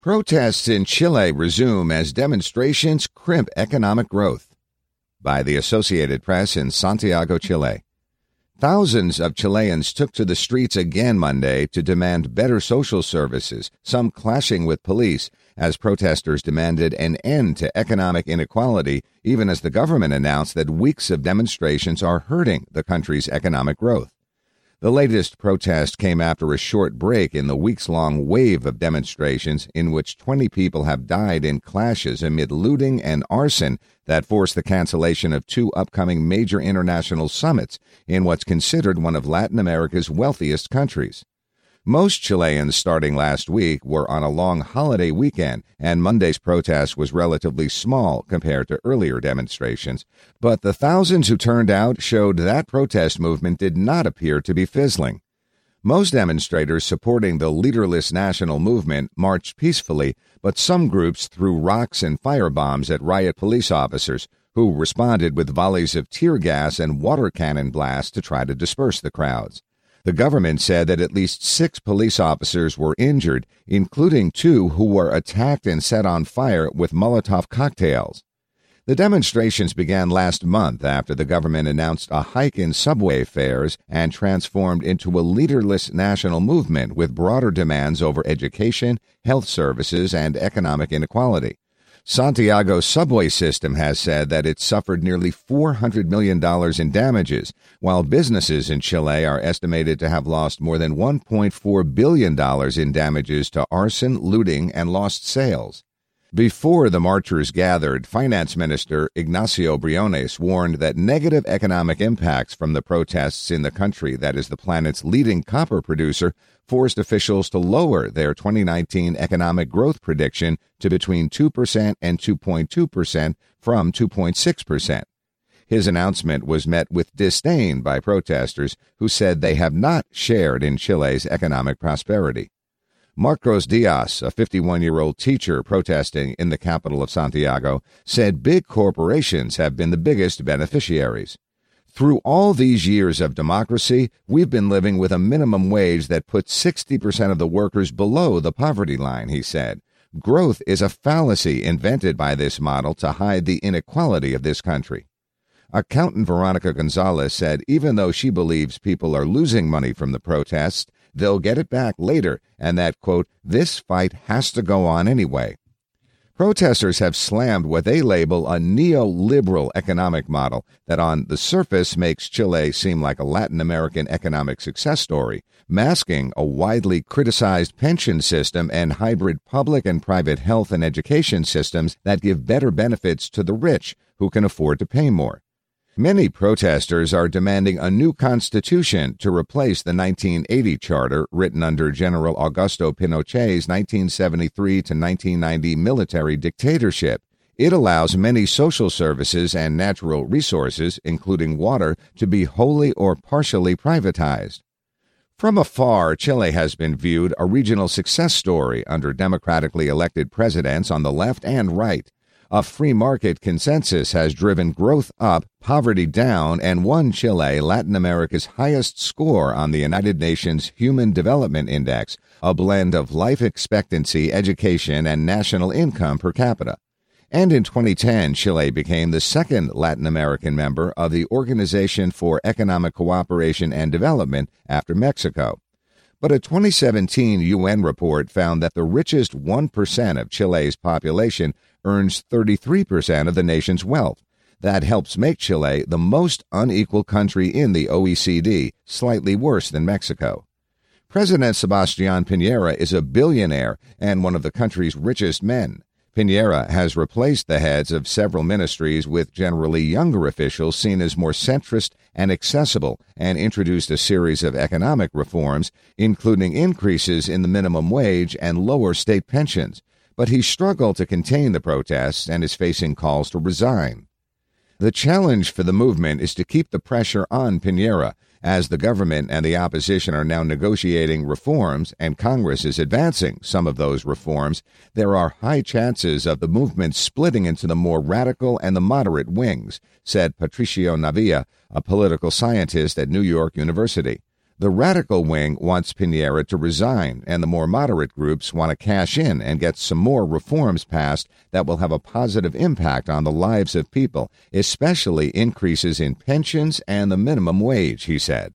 Protests in Chile resume as demonstrations crimp economic growth. By the Associated Press in Santiago, Chile. Thousands of Chileans took to the streets again Monday to demand better social services, some clashing with police, as protesters demanded an end to economic inequality, even as the government announced that weeks of demonstrations are hurting the country's economic growth. The latest protest came after a short break in the weeks-long wave of demonstrations in which 20 people have died in clashes amid looting and arson that forced the cancellation of two upcoming major international summits in what's considered one of Latin America's wealthiest countries. Most Chileans starting last week were on a long holiday weekend, and Monday's protest was relatively small compared to earlier demonstrations. But the thousands who turned out showed that protest movement did not appear to be fizzling. Most demonstrators supporting the leaderless national movement marched peacefully, but some groups threw rocks and firebombs at riot police officers, who responded with volleys of tear gas and water cannon blasts to try to disperse the crowds. The government said that at least 6 police officers were injured, including 2 who were attacked and set on fire with Molotov cocktails. The demonstrations began last month after the government announced a hike in subway fares and transformed into a leaderless national movement with broader demands over education, health services, and economic inequality. Santiago's subway system has said that it suffered nearly $400 million in damages, while businesses in Chile are estimated to have lost more than $1.4 billion in damages to arson, looting, and lost sales. Before the marchers gathered, Finance Minister Ignacio Briones warned that negative economic impacts from the protests in the country that is the planet's leading copper producer forced officials to lower their 2019 economic growth prediction to between 2% and 2.2% from 2.6%. His announcement was met with disdain by protesters who said they have not shared in Chile's economic prosperity. Marcos Diaz, a 51-year-old teacher protesting in the capital of Santiago, said big corporations have been the biggest beneficiaries. Through all these years of democracy, we've been living with a minimum wage that puts 60% of the workers below the poverty line, he said. Growth is a fallacy invented by this model to hide the inequality of this country. Accountant Veronica Gonzalez said even though she believes people are losing money from the protests, they'll get it back later, and that, quote, this fight has to go on anyway. Protesters have slammed what they label a neoliberal economic model that on the surface makes Chile seem like a Latin American economic success story, masking a widely criticized pension system and hybrid public and private health and education systems that give better benefits to the rich who can afford to pay more. Many protesters are demanding a new constitution to replace the 1980 charter written under General Augusto Pinochet's 1973 to 1990 military dictatorship. It allows many social services and natural resources, including water, to be wholly or partially privatized. From afar, Chile has been viewed a regional success story under democratically elected presidents on the left and right. A free market consensus has driven growth up, poverty down, and won Chile Latin America's highest score on the United Nations Human Development Index, a blend of life expectancy, education, and national income per capita. And in 2010, Chile became the second Latin American member of the Organization for Economic Cooperation and Development after Mexico. But a 2017 UN report found that the richest 1% of Chile's population earns 33% of the nation's wealth. That helps make Chile the most unequal country in the OECD, slightly worse than Mexico. President Sebastián Piñera is a billionaire and one of the country's richest men. Piñera has replaced the heads of several ministries with generally younger officials seen as more centrist and accessible, and introduced a series of economic reforms, including increases in the minimum wage and lower state pensions. But he struggled to contain the protests and is facing calls to resign. The challenge for the movement is to keep the pressure on Piñera, as the government and the opposition are now negotiating reforms and Congress is advancing some of those reforms. There are high chances of the movement splitting into the more radical and the moderate wings, said Patricio Navia, a political scientist at New York University. The radical wing wants Piñera to resign, and the more moderate groups want to cash in and get some more reforms passed that will have a positive impact on the lives of people, especially increases in pensions and the minimum wage, he said.